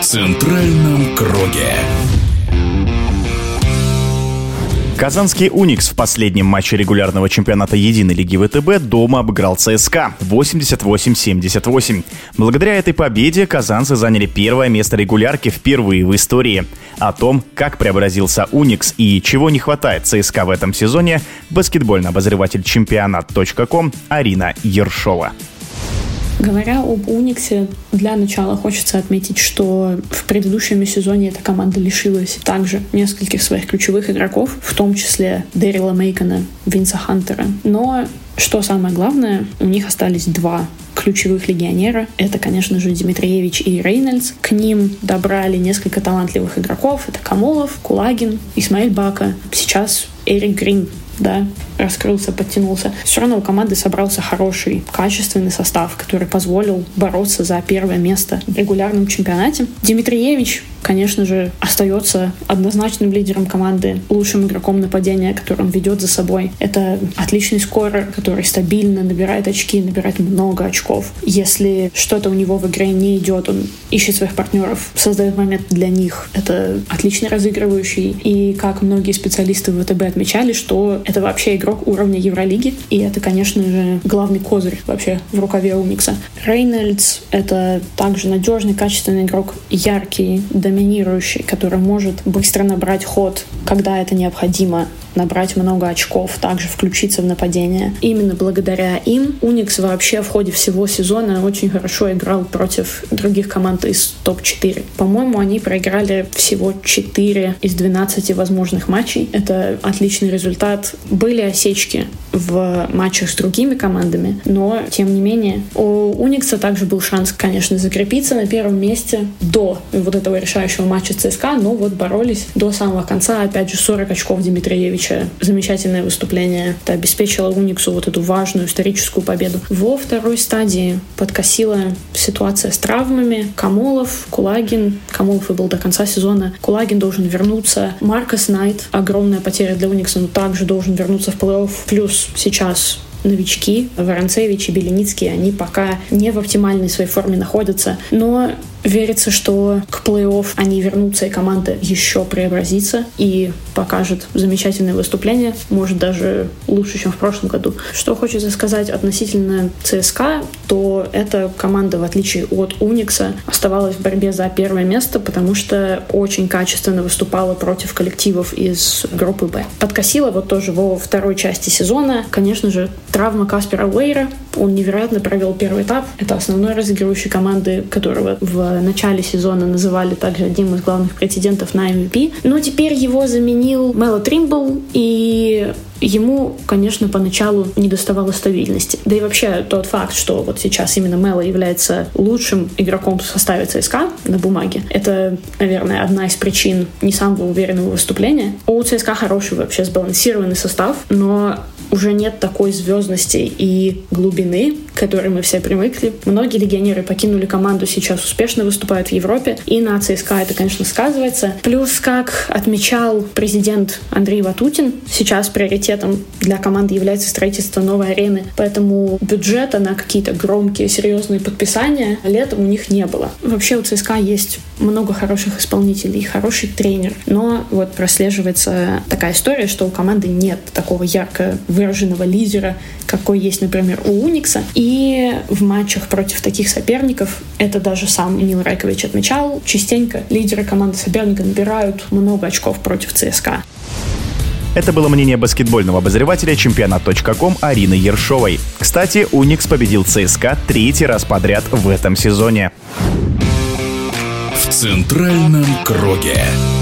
центральном круге. Казанский «Уникс» в последнем матче регулярного чемпионата единой лиги ВТБ дома обыграл ЦСКА 88-78. Благодаря этой победе казанцы заняли первое место регулярки впервые в истории. О том, как преобразился «Уникс» и чего не хватает ЦСКА в этом сезоне, баскетбольный обозреватель чемпионат.ком Арина Ершова. Говоря об «Униксе», для начала хочется отметить, что в предыдущем сезоне эта команда лишилась также нескольких своих ключевых игроков, в том числе Дэрила Мейкона, Винса Хантера. Но, что самое главное, у них остались два ключевых легионера. Это, конечно же, Димитриевич и Рейнольдс. К ним добрали несколько талантливых игроков. Это Камолов, Кулагин, Исмаэль Бака. Сейчас Эрик Грин, раскрылся, подтянулся. Все равно у команды собрался хороший, качественный состав, который позволил бороться за первое место в регулярном чемпионате. Димитриевич, конечно же, остается однозначным лидером команды, лучшим игроком нападения, который он ведет за собой. Это отличный скорер, который стабильно набирает очки, набирает много очков. Если что-то у него в игре не идет, он ищет своих партнеров, создает момент для них. Это отличный разыгрывающий. И как многие специалисты в ВТБ отмечали, что это вообще игрок уровня Евролиги. И это, конечно же, главный козырь вообще в рукаве «Уникса». Рейнольдс — это также надежный, качественный игрок, яркий, доминирующий, который может быстро набрать ход, когда это необходимо, набрать много очков, также включиться в нападение. Именно благодаря им «Уникс» вообще в ходе всего сезона очень хорошо играл против других команд из топ-4. По-моему, они проиграли всего 4 из 12 возможных матчей. Это отличный результат. Были осечки в матчах с другими командами, но, тем не менее, у «Уникса» также был шанс, конечно, закрепиться на первом месте до вот этого решающего матча с ЦСКА, но вот боролись до самого конца. Опять же, 40 очков Димитриевича. Замечательное выступление. Это обеспечило «Униксу» вот эту важную историческую победу. Во второй стадии подкосила ситуация с травмами. Камолов, Кулагин. Камолов и был до конца сезона. Кулагин должен вернуться. Маркос Найт. Огромная потеря для «Уникса», но также должен вернуться в плей-офф. Плюс сейчас новички Воронцевич и Беленицкий, они пока не в оптимальной своей форме находятся, но верится, что к плей-офф они вернутся, и команда еще преобразится и покажет замечательное выступление, может даже лучше, чем в прошлом году. Что хочется сказать относительно ЦСКА, то эта команда, в отличие от «Уникса», оставалась в борьбе за первое место, потому что очень качественно выступала против коллективов из группы «Б». Подкосила вот тоже во второй части сезона, конечно же, травма Каспера Уэйра. Он невероятно провел первый этап. Это основной разыгрывающий команды, которого в начале сезона называли также одним из главных претендентов на MVP. Но теперь его заменил Мело Тримбл, и ему, конечно, поначалу не доставало стабильности. Да и вообще тот факт, что вот сейчас именно Мело является лучшим игроком в составе ЦСКА на бумаге, это, наверное, одна из причин не самого уверенного выступления. У ЦСКА хороший вообще сбалансированный состав, но уже нет такой звездности и глубины, к которой мы все привыкли. Многие легионеры покинули команду, сейчас успешно выступают в Европе, и на ЦСКА это, конечно, сказывается. Плюс, как отмечал президент Андрей Ватутин, сейчас приоритетом для команды является строительство новой арены, поэтому бюджета на какие-то громкие, серьезные подписания летом у них не было. Вообще у ЦСКА есть много хороших исполнителей, хороший тренер, но вот прослеживается такая история, что у команды нет такого ярко выраженного лидера, какой есть, например, у «Уникса». И в матчах против таких соперников, это даже сам Нил Райкович отмечал, частенько лидеры команды соперника набирают много очков против ЦСКА. Это было мнение баскетбольного обозревателя чемпионат.ком Арины Ершовой. Кстати, «Уникс» победил ЦСКА 3-й раз подряд в этом сезоне. В центральном круге.